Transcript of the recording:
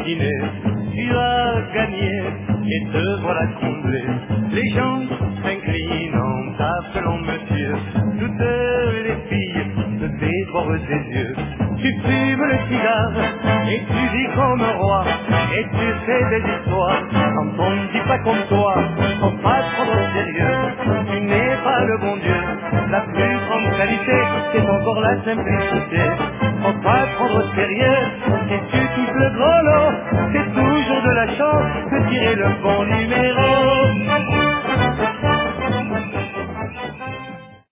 destinée. Tu as gagné et te voilà comblé. Les gens s'inclinent en t'appelant monsieur. Toutes les filles te dévorent des yeux. Tu fumes le cigare et tu vis comme un roi. Et tu fais des histoires quand on ne dit pas comme toi. Faut pas te prendre au sérieux, tu n'es pas le bon Dieu. La plus grande qualité, c'est encore la simplicité. Faut pas te prendre au sérieux, si tu touches le gros lot, c'est toujours de la chance de tirer le bon numéro.